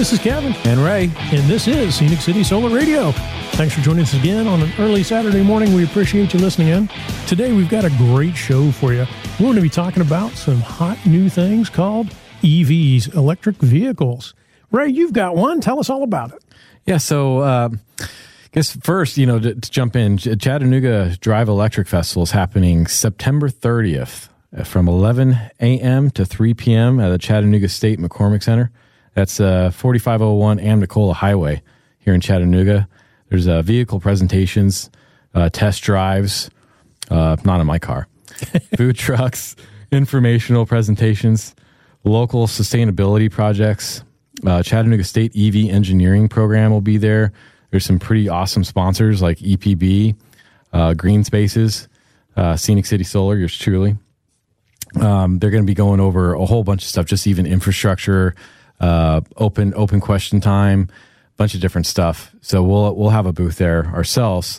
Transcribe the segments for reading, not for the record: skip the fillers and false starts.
This is Kevin. And Ray. And this is Scenic City Solar Radio. Thanks for joining us again on an early Saturday morning. We appreciate you listening in. Today, we've got a great show for you. We're going to be talking about some hot new things called EVs, electric vehicles. Ray, you've got one. Tell us all about it. Yeah, so I guess first, to jump in, Chattanooga Drive Electric Festival is happening September 30th from 11 a.m. to 3 p.m. at the Chattanooga State McCormick Center. That's 4501 Amnicola Highway here in Chattanooga. There's vehicle presentations, test drives, not in my car, food trucks, informational presentations, local sustainability projects. Chattanooga State EV Engineering Program will be there. There's some pretty awesome sponsors like EPB, Green Spaces, Scenic City Solar, yours truly. They're going to be going over a whole bunch of stuff, just even infrastructure, open question time, bunch of different stuff. So we'll have a booth there ourselves.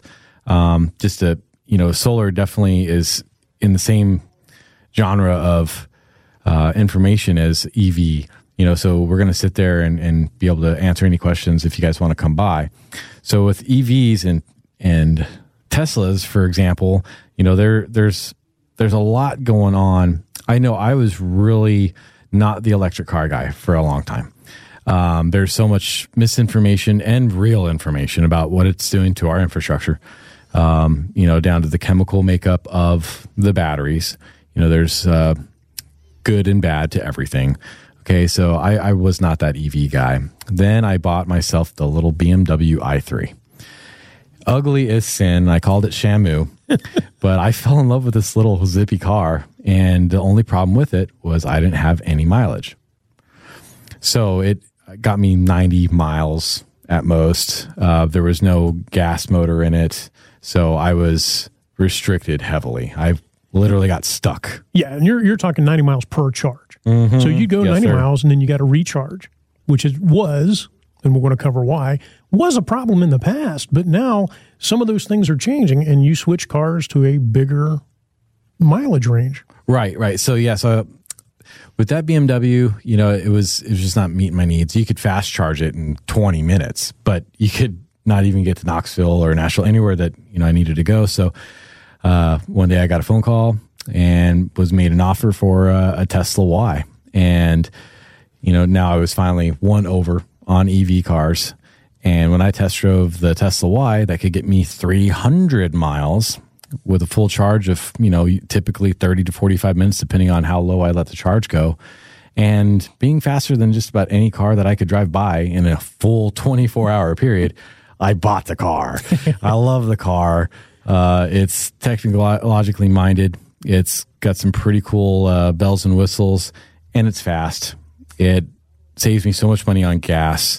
Solar definitely is in the same genre of information as EV. So we're going to sit there and be able to answer any questions if you guys want to come by. So with EVs and Teslas, for example, there's a lot going on. I know I was really not the electric car guy for a long time. There's so much misinformation and real information about what it's doing to our infrastructure, down to the chemical makeup of the batteries. There's good and bad to everything. Okay, so I was not that EV guy. Then I bought myself the little BMW i3. Ugly as sin. I called it Shamu, but I fell in love with this little zippy car, and the only problem with it was I didn't have any mileage. So it got me 90 miles at most. There was no gas motor in it, so I was restricted heavily. I literally got stuck. Yeah, and you're talking 90 miles per charge. Mm-hmm. So you go 90 miles, and then you got to recharge, which was, and we're going to cover why, was a problem in the past. But now some of those things are changing, and you switch cars to a bigger mileage range. Right. So with that BMW, it was just not meeting my needs. You could fast charge it in 20 minutes, but you could not even get to Knoxville or Nashville, anywhere that I needed to go. So one day I got a phone call and was made an offer for a Tesla Y. And, now I was finally won over on EV cars. And when I test drove the Tesla Y, that could get me 300 miles with a full charge of, typically 30 to 45 minutes, depending on how low I let the charge go. And being faster than just about any car that I could drive by in a full 24-hour period, I bought the car. I love the car. It's technologically minded. It's got some pretty cool bells and whistles, and it's fast. It saves me so much money on gas,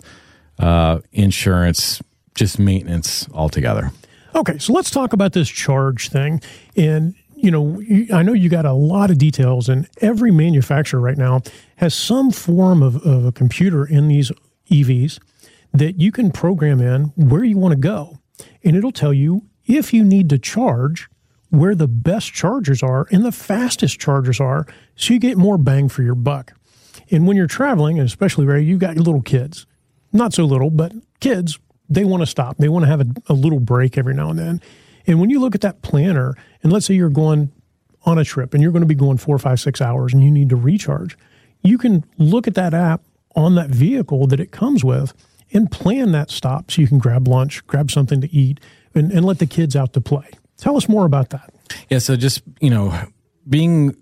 insurance, just maintenance altogether. Okay, so let's talk about this charge thing. And, I know you got a lot of details, and every manufacturer right now has some form of a computer in these EVs that you can program in where you want to go. And it'll tell you if you need to charge, where the best chargers are and the fastest chargers are, so you get more bang for your buck. And when you're traveling, and especially, Ray, you've got little kids. Not so little, but kids, they want to stop. They want to have a little break every now and then. And when you look at that planner, and let's say you're going on a trip and you're going to be going 4, 5, 6 hours and you need to recharge, you can look at that app on that vehicle that it comes with and plan that stop so you can grab lunch, grab something to eat, and let the kids out to play. Tell us more about that. Yeah, so just, being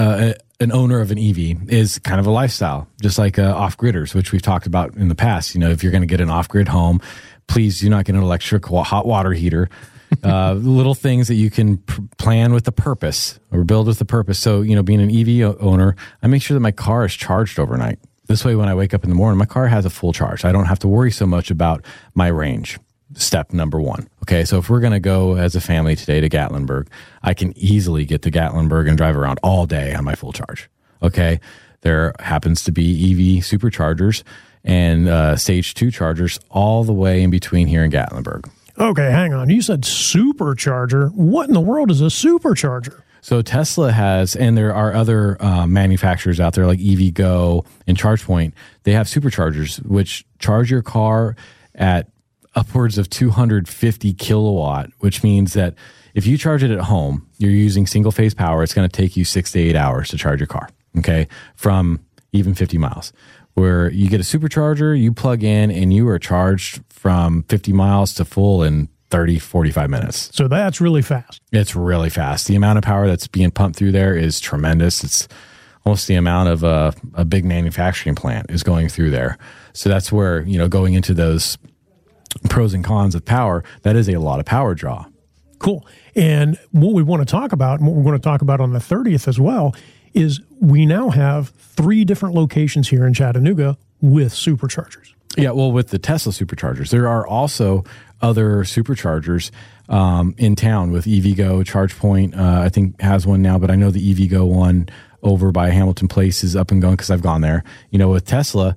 an owner of an EV is kind of a lifestyle, just like off-gridders, which we've talked about in the past. If you're going to get an off-grid home, please do not get an electric hot water heater. Little things that you can plan with a purpose or build with a purpose. So, being an EV owner, I make sure that my car is charged overnight. This way, when I wake up in the morning, my car has a full charge. I don't have to worry so much about my range. Step number one. Okay, so if we're going to go as a family today to Gatlinburg, I can easily get to Gatlinburg and drive around all day on my full charge. Okay, there happens to be EV superchargers and stage 2 chargers all the way in between here in Gatlinburg. Okay, hang on. You said supercharger. What in the world is a supercharger? So Tesla has, and there are other manufacturers out there like EVgo and ChargePoint. They have superchargers, which charge your car at upwards of 250 kilowatt, which means that if you charge it at home, you're using single phase power. It's going to take you 6 to 8 hours to charge your car. Okay. From even 50 miles. Where you get a supercharger, you plug in and you are charged from 50 miles to full in 30, 45 minutes. So that's really fast. It's really fast. The amount of power that's being pumped through there is tremendous. It's almost the amount of a big manufacturing plant is going through there. So that's where, going into those pros and cons of power, that is a lot of power draw. Cool. And what we want to talk about, and what we're going to talk about on the 30th as well, is we now have 3 different locations here in Chattanooga with superchargers. Yeah, well, with the Tesla superchargers, there are also other superchargers in town with EVgo. ChargePoint, I think, has one now, but I know the EVgo one over by Hamilton Place is up and going because I've gone there. With Tesla,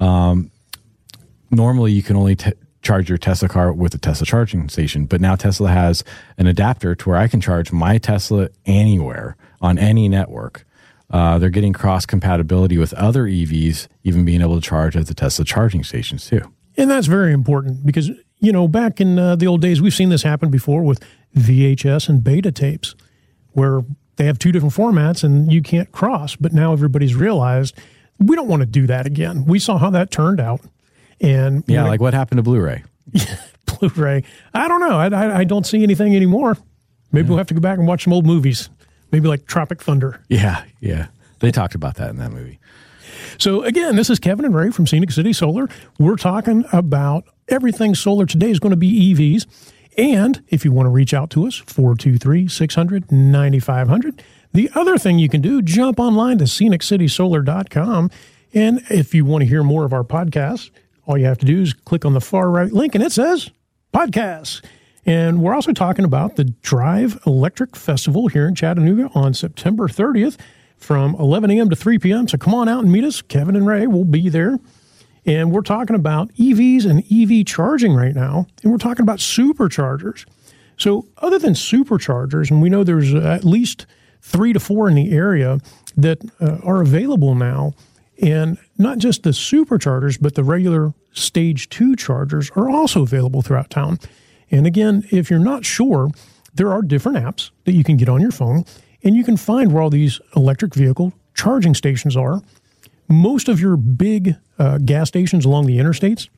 normally you can only charge your Tesla car with a Tesla charging station, but now Tesla has an adapter to where I can charge my Tesla anywhere on any network. They're getting cross compatibility with other EVs, even being able to charge at the Tesla charging stations too. And that's very important because, back in the old days, we've seen this happen before with VHS and beta tapes where they have 2 different formats and you can't cross. But now everybody's realized we don't want to do that again. We saw how that turned out. And like what happened to Blu-ray? Blu-ray. I don't know. I don't see anything anymore. Maybe we'll have to go back and watch some old movies. Maybe like Tropic Thunder. Yeah. They talked about that in that movie. So again, this is Kevin and Ray from Scenic City Solar. We're talking about everything solar today is going to be EVs. And if you want to reach out to us, 423-600-9500. The other thing you can do, jump online to sceniccitysolar.com. And if you want to hear more of our podcasts, all you have to do is click on the far right link and it says podcasts. And we're also talking about the Drive Electric Festival here in Chattanooga on September 30th from 11 a.m. to 3 p.m. So come on out and meet us. Kevin and Ray will be there. And we're talking about EVs and EV charging right now. And we're talking about superchargers. So other than superchargers, and we know there's at least 3 to 4 in the area that are available now. And not just the superchargers, but the regular stage 2 chargers are also available throughout town. And again, if you're not sure, there are different apps that you can get on your phone, and you can find where all these electric vehicle charging stations are. Most of your big gas stations along the interstates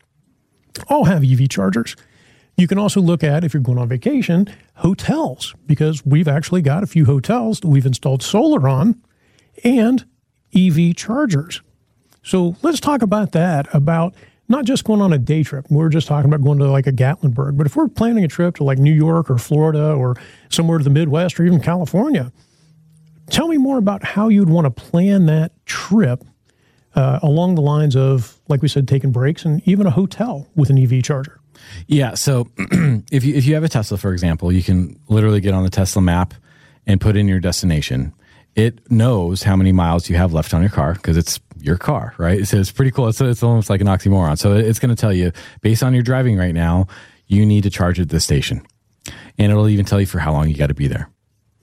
all have EV chargers. You can also look at, if you're going on vacation, hotels, because we've actually got a few hotels that we've installed solar on and EV chargers. So let's talk about that, about not just going on a day trip. We're just talking about going to like a Gatlinburg. But if we're planning a trip to like New York or Florida or somewhere to the Midwest or even California, tell me more about how you'd want to plan that trip along the lines of, like we said, taking breaks and even a hotel with an EV charger. Yeah. So if you have a Tesla, for example, you can literally get on the Tesla map and put in your destination. It knows how many miles you have left on your car because it's your car, right? So it's pretty cool. It's almost like an oxymoron. So it's going to tell you, based on your driving right now, you need to charge at this station. And it'll even tell you for how long you got to be there.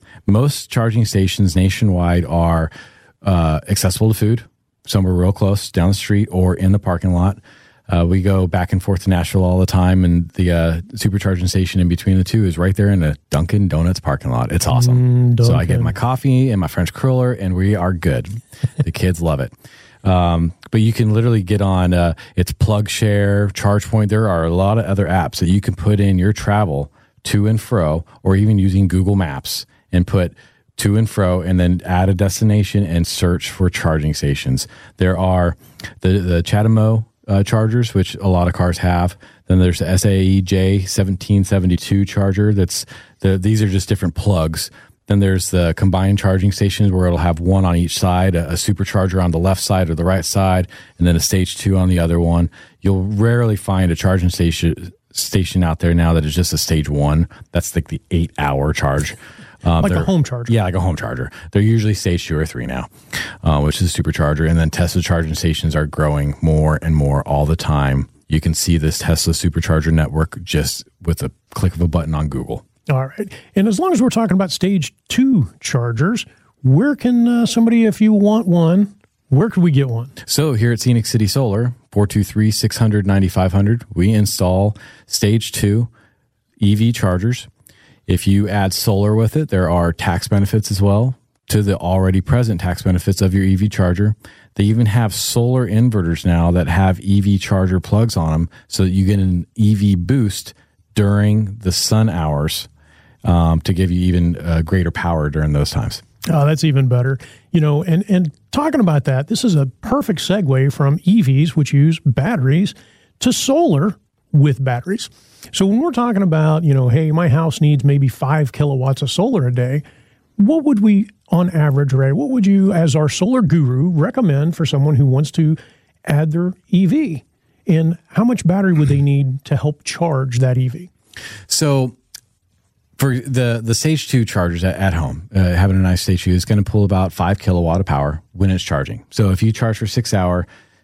Most charging stations nationwide are accessible to food, somewhere real close down the street or in the parking lot. We go back and forth to Nashville all the time, and the supercharging station in between the two is right there in the Dunkin' Donuts parking lot. It's awesome. So I get my coffee and my French cruller, and we are good. The kids love it. But you can literally get on, it's PlugShare, ChargePoint. There are a lot of other apps that you can put in your travel to and fro, or even using Google Maps and put to and fro, and then add a destination and search for charging stations. There are the Chatamo chargers, which a lot of cars have. Then there's the SAE-J 1772 charger. These are just different plugs. Then there's the combined charging stations where it'll have one on each side, a supercharger on the left side or the right side, and then a stage 2 on the other one. You'll rarely find a charging station out there now that is just a stage 1. That's like the 8-hour charge. Like a home charger. Yeah, like a home charger. They're usually stage 2 or 3 now, which is a supercharger. And then Tesla charging stations are growing more and more all the time. You can see this Tesla supercharger network just with a click of a button on Google. All right. And as long as we're talking about stage 2 chargers, where can somebody, if you want one, where could we get one? So here at Scenic City Solar, 423-600-9500, we install stage 2 EV chargers. If you add solar with it, there are tax benefits as well to the already present tax benefits of your EV charger. They even have solar inverters now that have EV charger plugs on them so that you get an EV boost during the sun hours to give you even greater power during those times. Oh, that's even better. And talking about that, this is a perfect segue from EVs, which use batteries, to solar with batteries. So when we're talking about, hey, my house needs maybe 5 kilowatts of solar a day, what would we, on average, Ray, what would you, as our solar guru, recommend for someone who wants to add their EV? And how much battery would they need to help charge that EV? So for the stage 2 chargers at home, having a nice stage 2 is going to pull about 5 kilowatt of power when it's charging. So if you charge for 6 hours,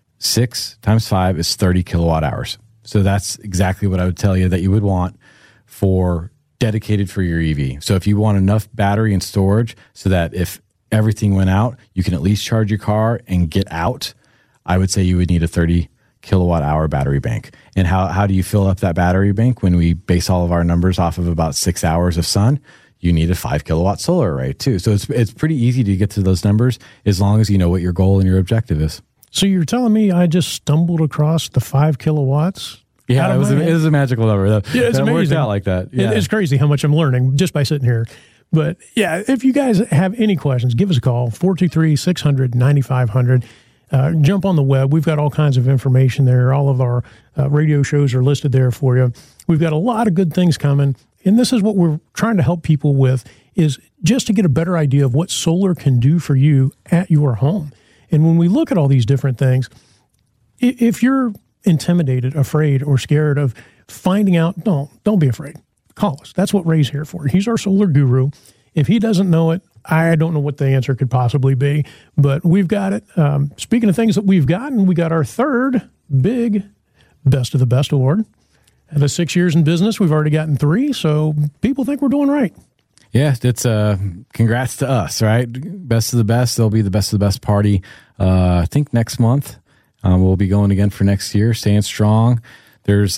6 times 5 is 30 kilowatt hours. So that's exactly what I would tell you that you would want for dedicated for your EV. So if you want enough battery and storage so that if everything went out, you can at least charge your car and get out, I would say you would need a 30 kilowatt hour battery bank. And how do you fill up that battery bank? When we base all of our numbers off of about 6 hours of sun, you need a 5 kilowatt solar array too. So it's pretty easy to get to those numbers as long as you know what your goal and your objective is. So you're telling me I just stumbled across the 5 kilowatts? Yeah, it was a magical number. Yeah, it's amazing. Worked out like that. Yeah. It's crazy how much I'm learning just by sitting here. But yeah, if you guys have any questions, give us a call, 423-600-9500. Jump on the web. We've got all kinds of information there. All of our radio shows are listed there for you. We've got a lot of good things coming. And this is what we're trying to help people with, is just to get a better idea of what solar can do for you at your home. And when we look at all these different things, if you're intimidated, afraid, or scared of finding out, don't be afraid. Call us. That's what Ray's here for. He's our solar guru. If he doesn't know it, I don't know what the answer could possibly be, but we've got it. Speaking of things that we've gotten, we got our third big Best of the Best award. Out of 6 years in business, we've already gotten 3, so people think we're doing right. Yeah, it's congrats to us, right? Best of the Best. There'll be the Best of the Best party, I think next month. We'll be going again for next year, staying strong. There's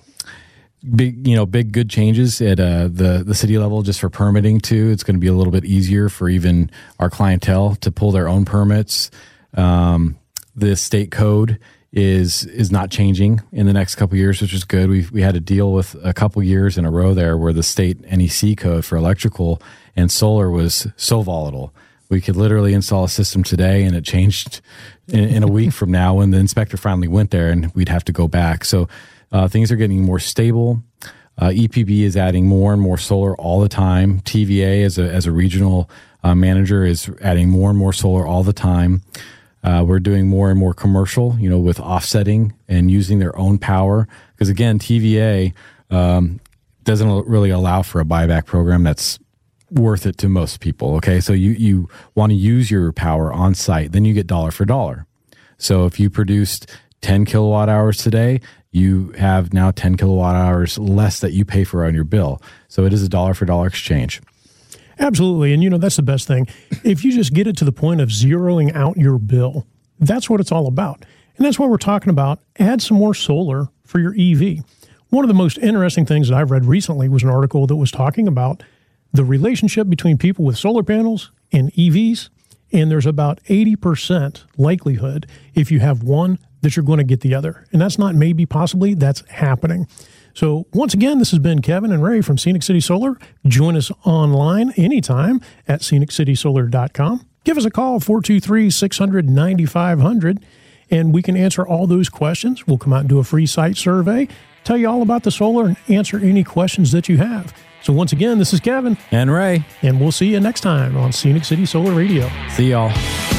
big good changes at the city level just for permitting too. It's going to be a little bit easier for even our clientele to pull their own permits. The state code is not changing in the next couple of years, which is good. We had to deal with a couple years in a row there where the state NEC code for electrical and solar was so volatile. We could literally install a system today and it changed in a week from now when the inspector finally went there, and we'd have to go back. So things are getting more stable. EPB is adding more and more solar all the time. TVA as a regional manager is adding more and more solar all the time. We're doing more and more commercial, with offsetting and using their own power. Because again, TVA doesn't really allow for a buyback program that's worth it to most people. Okay. So you want to use your power on site, then you get dollar for dollar. So if you produced 10 kilowatt hours today, you have now 10 kilowatt hours less that you pay for on your bill. So it is a dollar for dollar exchange. Absolutely. And that's the best thing. If you just get it to the point of zeroing out your bill, that's what it's all about. And that's what we're talking about. Add some more solar for your EV. One of the most interesting things that I've read recently was an article that was talking about the relationship between people with solar panels and EVs. And there's about 80% likelihood, if you have one, that you're going to get the other. And that's not maybe, possibly, that's happening. So once again, this has been Kevin and Ray from Scenic City Solar. Join us online anytime at ScenicCitySolar.com. Give us a call, 423-600-9500, and we can answer all those questions. We'll come out and do a free site survey, tell you all about the solar, and answer any questions that you have. So once again, this is Kevin. And Ray. And we'll see you next time on Scenic City Solar Radio. See y'all.